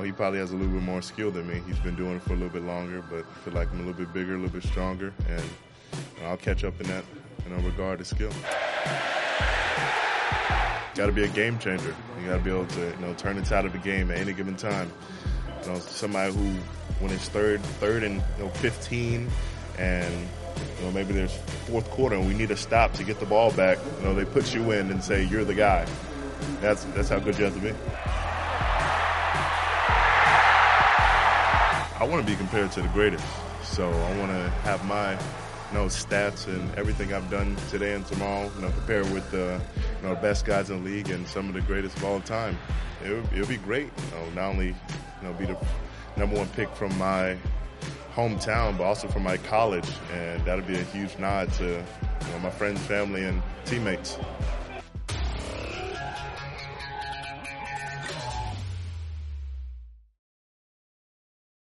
he probably has a little bit more skill than me. He's been doing it for a little bit longer, but I feel like I'm a little bit bigger, a little bit stronger, and I'll catch up in that regard to skill. Got to be a game changer. You got to be able to turn the tide of the game at any given time. Somebody who, when it's third and 15, and maybe there's fourth quarter and we need a stop to get the ball back, they put you in and say you're the guy. That's how good you have to be. I want to be compared to the greatest, so I want to have my stats and everything I've done today and tomorrow, compared with the best guys in the league and some of the greatest of all time. It'll be great, not only be the number one pick from my hometown, but also from my college, and that'll be a huge nod to my friends, family, and teammates.